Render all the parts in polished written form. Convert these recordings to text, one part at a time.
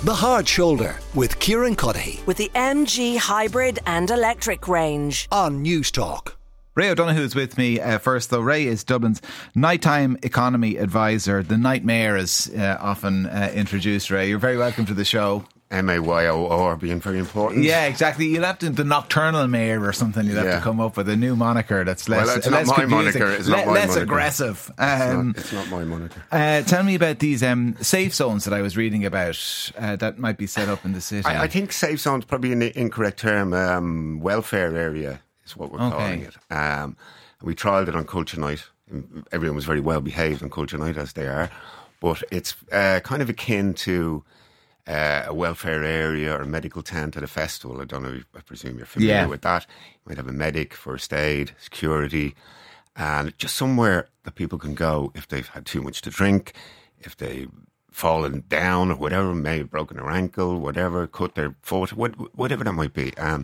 The Hard Shoulder with Kieran Cuddihy with the MG hybrid and electric range on News Talk. Ray O'Donoghue is with me first, though. Ray is Dublin's nighttime economy advisor. The nightmare is often introduced, Ray. You're very welcome to the show. MAYOR being very important. Yeah, exactly. You'll have to, the nocturnal mayor or something, you'll have to come up with a new moniker that's less, well, it's less not my confusing, moniker. It's not my less moniker. aggressive. It's not my moniker. Tell me about these safe zones that I was reading about that might be set up in the city. I think safe zone's probably an incorrect term. Welfare area is what we're calling it. We trialled it on Culture Night. Everyone was very well behaved on Culture Night, as they are. But it's kind of akin to a welfare area or a medical tent at a festival. I don't know, I presume you're familiar with that. You might have a medic, first aid, security, and just somewhere that people can go if they've had too much to drink, if they've fallen down or whatever, may have broken their ankle, whatever, cut their foot, whatever that might be. And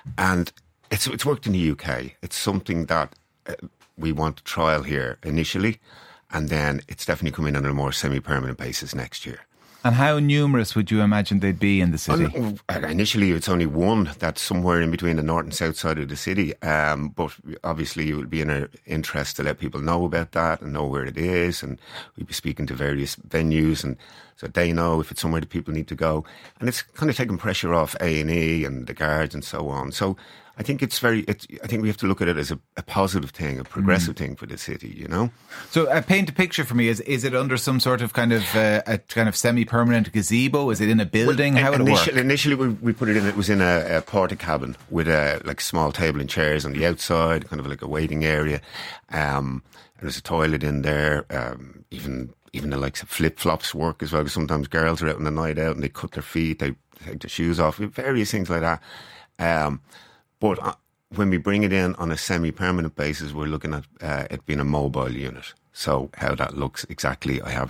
it's worked in the UK. It's something that we want to trial here initially, and then it's definitely coming on a more semi-permanent basis next year. And how numerous would you imagine they'd be in the city? Initially, it's only one that's somewhere in between the north and south side of the city. But obviously, it would be in our interest to let people know about that and know where it is. And we'd be speaking to various venues, and so they know if it's somewhere that people need to go. And it's kind of taking pressure off A&E and the guards and so on. So I think I think we have to look at it as a positive thing, a progressive thing for the city, you know. So paint a picture for me. Is it under some sort of kind of a kind of semi-permanent gazebo? Is it in a building? How would it work? Initially, we put it in. It was in a porta cabin with a like small table and chairs on the outside, kind of like a waiting area. And there's a toilet in there. Even the likes of flip flops work as well. Because sometimes girls are out on the night out and they cut their feet, they take their shoes off, various things like that. But when we bring it in on a semi-permanent basis, we're looking at it being a mobile unit. So how that looks exactly, I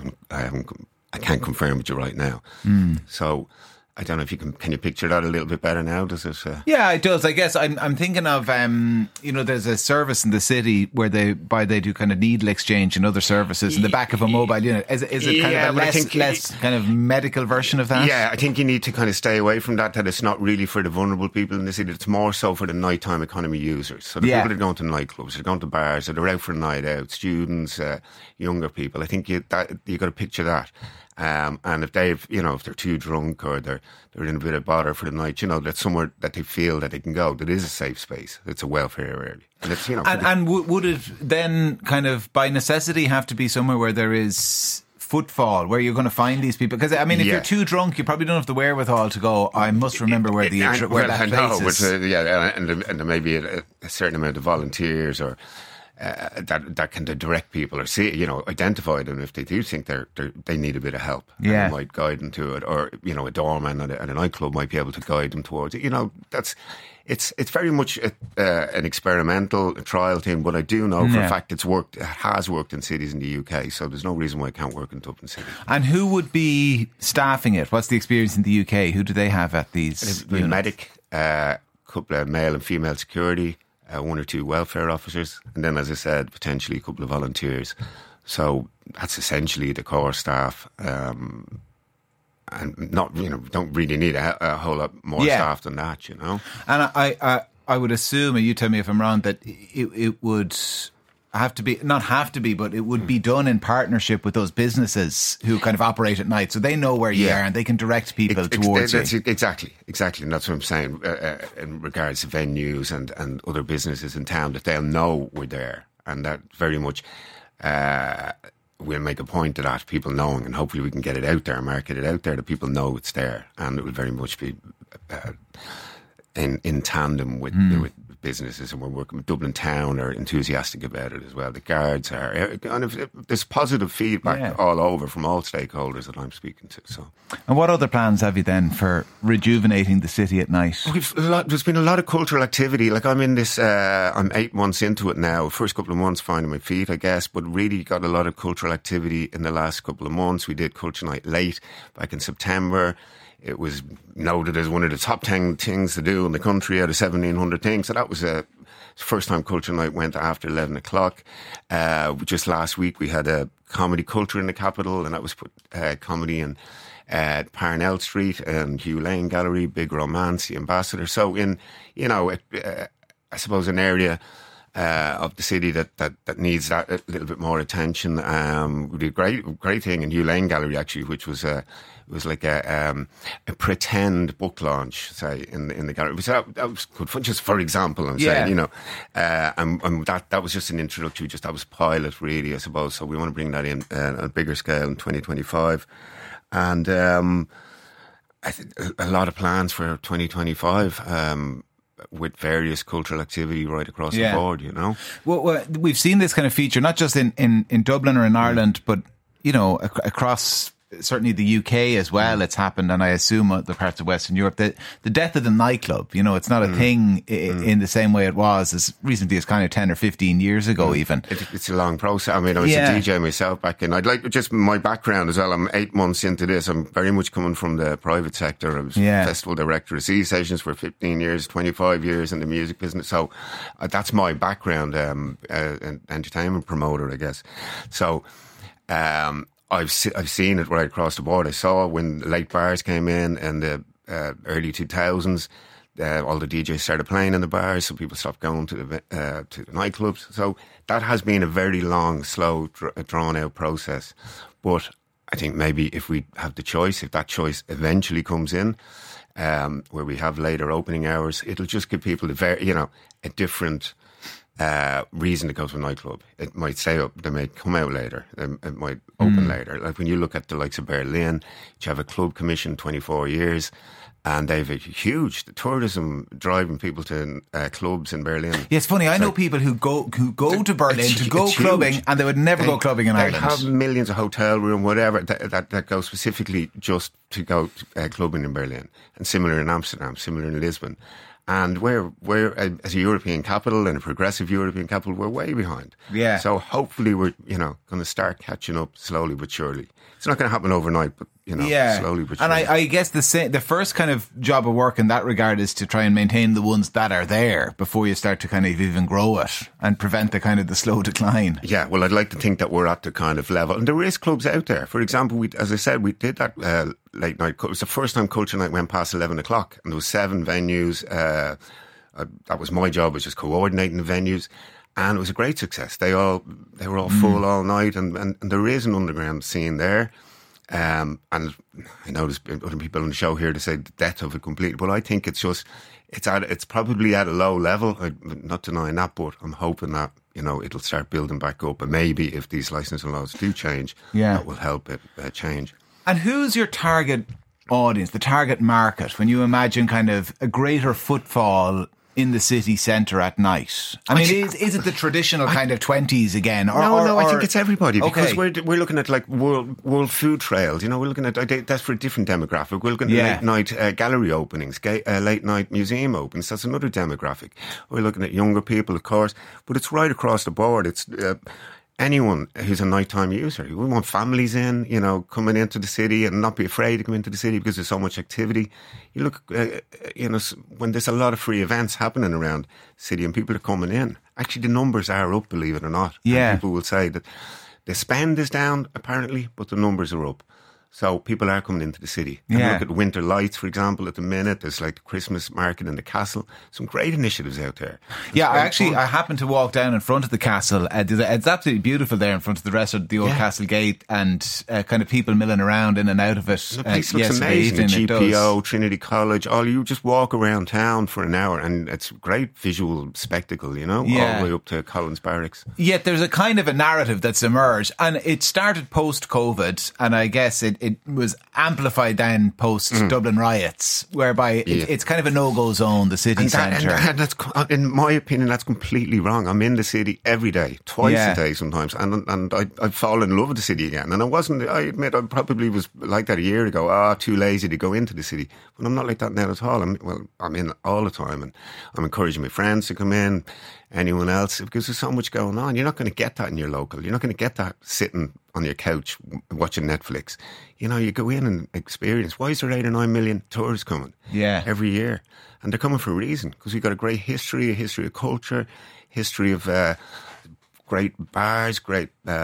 can't confirm with you right now. So I don't know if can you picture that a little bit better now? Does it? Yeah, it does. I guess I'm thinking of there's a service in the city where they do kind of needle exchange and other services in the back of a mobile unit. Is it kind of a less kind of medical version of that? Yeah, I think you need to kind of stay away from that. That it's not really for the vulnerable people in the city. It's more so for the nighttime economy users. So the people that are going to nightclubs, they're going to bars, or they're out for a night out, students, younger people. I think you got to picture that. And if if they're too drunk or they're in a bit of bother for the night, that's somewhere that they feel that they can go. That is a safe space. It's a welfare area. And it's, and would it then kind of by necessity have to be somewhere where there is footfall, where you're going to find these people? Because, I mean, if you're too drunk, you probably don't have the wherewithal to go, I must remember where that place is. And there may be a certain amount of volunteers or that can direct people or see, identify them if they do think they need a bit of help. Yeah, and might guide them to it, or a doorman at a nightclub might be able to guide them towards it. It's very much an experimental trial thing, but I do know for a fact it has worked in cities in the UK. So there's no reason why it can't work in Dublin City. And who would be staffing it? What's the experience in the UK? Who do they have at these? A medic, couple of male and female security. One or two welfare officers, and then, as I said, potentially a couple of volunteers. So that's essentially the core staff, and not don't really need a whole lot more staff than that, And I would assume, and you tell me if I'm wrong, that it would but it would be done in partnership with those businesses who kind of operate at night, so they know where you are and they can direct people towards you. Exactly, and that's what I'm saying in regards to venues and other businesses in town, that they'll know we're there, and that very much we'll make a point of that, people knowing, and hopefully we can get it out there, market it out there, that people know it's there, and it will very much be in tandem with businesses, and we're working with Dublin Town are enthusiastic about it as well. The guards are kind of, there's positive feedback all over from all stakeholders that I'm speaking to. So, and what other plans have you then for rejuvenating the city at night? There's been a lot of cultural activity. Like I'm in this, I'm 8 months into it now. First couple of months finding my feet, I guess, but really got a lot of cultural activity in the last couple of months. We did Culture Night late back in September. It was noted as one of the top 10 things to do in the country out of 1,700 things. So that was a first time Culture Night went after 11 o'clock. Just last week we had a comedy culture in the capital, and that was put comedy and Parnell Street and Hugh Lane Gallery, Big Romance, the Ambassador. So in, I suppose an area of the city that needs that a little bit more attention. We did a great thing in Hugh Lane Gallery, actually, which was it was like a pretend book launch, say, in the gallery. So that was good fun, just for example, I'm saying, and that was just an introductory, that was pilot, really, I suppose. So we want to bring that in on a bigger scale in 2025. And I think a lot of plans for 2025. With various cultural activity right across the board, Well, we've seen this kind of feature, not just in Dublin or in Ireland, but, across certainly the UK as well. It's happened, and I assume other parts of Western Europe. The death of the nightclub, it's not a thing in the same way it was as recently as kind of 10 or 15 years ago even. It's a long process. I mean, I was a DJ myself back in. I'd like just my background as well. I'm 8 months into this. I'm very much coming from the private sector. I was festival director of C Sessions for 15 years, 25 years in the music business. So that's my background, an entertainment promoter, I guess. So I've seen it right across the board. I saw when late bars came in the early 2000s, all the DJs started playing in the bars, so people stopped going to the nightclubs. So that has been a very long, slow, drawn-out process. But I think maybe if we have the choice, if that choice eventually comes in, where we have later opening hours, it'll just give people a different reason to go to a nightclub. It might stay up, they may come out later, it might open later. Like when you look at the likes of Berlin, you have a club commission 24 years, and they've a huge tourism driving people to clubs in Berlin. Yeah, it's funny. I know people who go to Berlin to go clubbing, huge. And they would never go clubbing in Ireland. They have millions of hotel room, whatever, that go specifically just to go clubbing in Berlin. And similar in Amsterdam, similar in Lisbon. And we're as a European capital and a progressive European capital, we're way behind. Yeah. So hopefully we're, going to start catching up slowly but surely. It's not going to happen overnight, but, slowly but surely. And I guess the first kind of job of work in that regard is to try and maintain the ones that are there before you start to kind of even grow it and prevent the slow decline. Yeah, well, I'd like to think that we're at the kind of level. And there is clubs out there. For example, as I said, we did that late night. It was the first time Culture Night went past 11 o'clock, and there was 7 venues. That was my job, was just coordinating the venues. And it was a great success. They were all full all night, and there is an underground scene there. And I know there's been other people on the show here to say the death of it completely, but I think it's probably at a low level. I'm not denying that, but I'm hoping that it'll start building back up, and maybe if these licensing laws do change, that will help it change. And who's your target audience, the target market, when you imagine kind of a greater footfall in the city centre at night? I mean, is it the traditional kind of 20s again? No, I think it's everybody, because we're looking at like world food trails. We're looking at that's for a different demographic. We're looking at late night gallery openings, late night museum opens. That's another demographic. We're looking at younger people, of course, but it's right across the board. It's anyone who's a nighttime user. We want families in, coming into the city and not be afraid to come into the city because there's so much activity. You look, when there's a lot of free events happening around the city and people are coming in, actually the numbers are up, believe it or not. Yeah. And people will say that the spend is down, apparently, but the numbers are up. So people are coming into the city. And look at Winter Lights, for example, at the minute. There's like the Christmas market in the castle. Some great initiatives out there. I happened to walk down in front of the castle. It's absolutely beautiful there in front of the rest of the old castle gate, and kind of people milling around in and out of it. The place looks amazing. The GPO, Trinity College, you just walk around town for an hour and it's a great visual spectacle, all the way up to Collins Barracks. Yet there's a kind of a narrative that's emerged, and it started post-COVID, and I guess it was amplified then post Dublin riots, whereby it's kind of a no-go zone, the city centre. And that's, in my opinion, that's completely wrong. I'm in the city every day, twice a day sometimes, and I fall in love with the city again. And I admit I probably was like that a year ago, too lazy to go into the city. But I'm not like that now at all. I'm in all the time, and I'm encouraging my friends to come in, anyone else, because there's so much going on. You're not going to get that in your local. You're not going to get that sitting on your couch watching Netflix. You go in and experience. Why is there 8 or 9 million tourists coming every year? And they're coming for a reason, because we've got a great history, a history of culture, history of great bars, great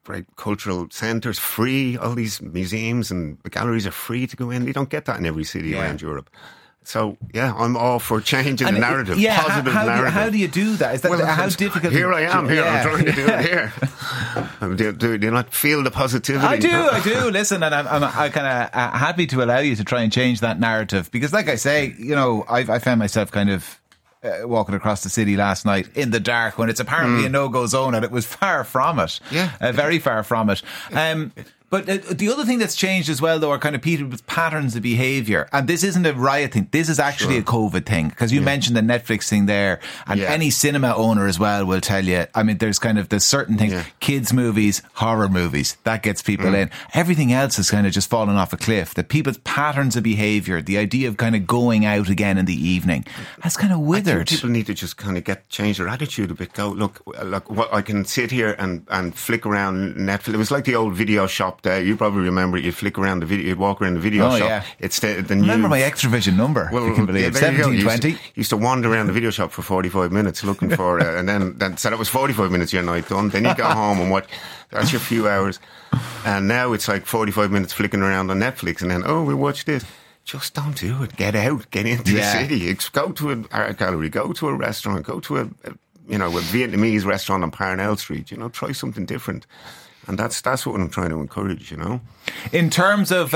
great cultural centres, free. All these museums and galleries are free to go in. You don't get that in every city around Europe. So, I'm all for changing the narrative, positive narrative. How do you do that? Is that how difficult? Here I am, I'm trying to do it here. Do you not feel the positivity? I do. Listen, and I'm kind of happy to allow you to try and change that narrative, because like I say, I found myself kind of walking across the city last night in the dark when it's apparently a no-go zone, and it was far from it. Very far from it. But the other thing that's changed as well, though, are kind of people's patterns of behaviour. And this isn't a riot thing. This is actually a COVID thing. Because you mentioned the Netflix thing there. And any cinema owner as well will tell you, I mean, there's certain things. Kids movies, horror movies. That gets people in. Everything else is kind of just fallen off a cliff. The people's patterns of behaviour, the idea of kind of going out again in the evening, has kind of withered. I think people need to just kind of change their attitude a bit. Go, look, I can sit here and flick around Netflix. It was like the old video shop. You probably remember you'd flick around the video, you'd walk around the video shop. Yeah. It's the remember my Extravision number. Well, you can believe 1720. Used to wander around the video shop for 45 minutes looking for it, and then so that was 45 minutes your night done. Then you go home and watch. That's your few hours. And now it's like 45 minutes flicking around on Netflix, and then we watch this. Just don't do it. Get out. Get into the city. Go to an art gallery. Go to a restaurant. Go to a Vietnamese restaurant on Parnell Street. Try something different. And that's what I'm trying to encourage, In terms of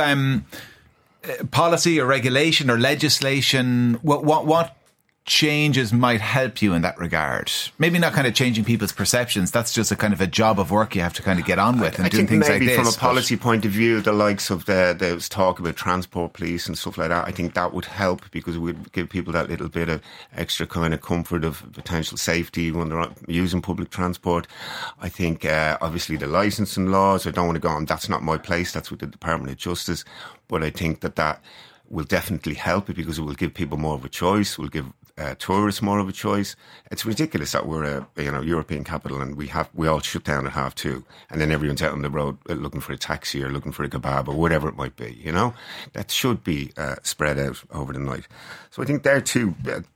policy or regulation or legislation, what changes might help you in that regard? Maybe not kind of changing people's perceptions. That's just a kind of a job of work you have to kind of get on with and doing things like this. I think maybe from a policy point of view, the likes of there's talk about transport police and stuff like that. I think that would help, because it would give people that little bit of extra kind of comfort of potential safety when they're using public transport. I think obviously the licensing laws, I don't want to go on, that's not my place, that's with the Department of Justice. But I think that will definitely help it, because it will give people more of a choice, will give tourists more of a choice. It's ridiculous that we're a European capital and we all shut down at 2:30, and then everyone's out on the road looking for a taxi or looking for a kebab or whatever it might be. That should be spread out over the night. So I think they're two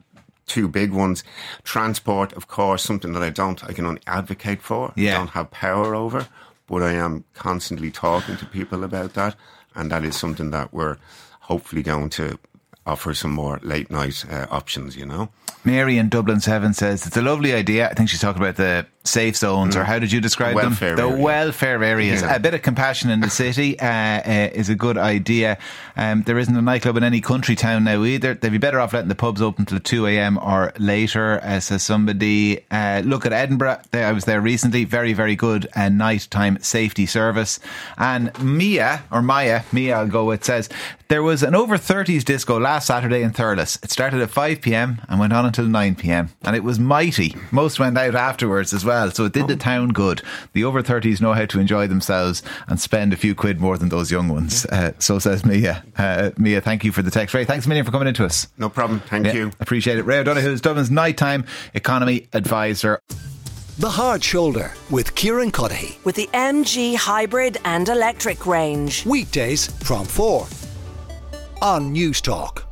big ones. Transport, of course, something that I can only advocate for. I don't have power over, but I am constantly talking to people about that, and that is something that we're hopefully going to offer some more late night options, Mary in Dublin 7 says it's a lovely idea. I think she's talking about the safe zones, or how did you describe them? Welfare areas. A bit of compassion in the city is a good idea. There isn't a nightclub in any country town now either. They'd be better off letting the pubs open till 2 a.m. or later, says somebody. Look at Edinburgh. I was there recently. Very, very good nighttime safety service. And Mia, I'll go with, says there was an over 30s disco last Saturday in Thurles. It started at 5 p.m. and went on until 9 p.m. and it was mighty. Most went out afterwards as well, so it did the town good. The over 30s know how to enjoy themselves and spend a few quid more than those young ones. So says Mia. Mia, thank you for the text. Ray, thanks a million for coming into us. No problem. Thank you. Appreciate it. Ray O'Donoghue is Dublin's nighttime economy advisor. The Hard Shoulder with Kieran Cuddihy. With the MG hybrid and electric range. Weekdays from 4 on News Talk.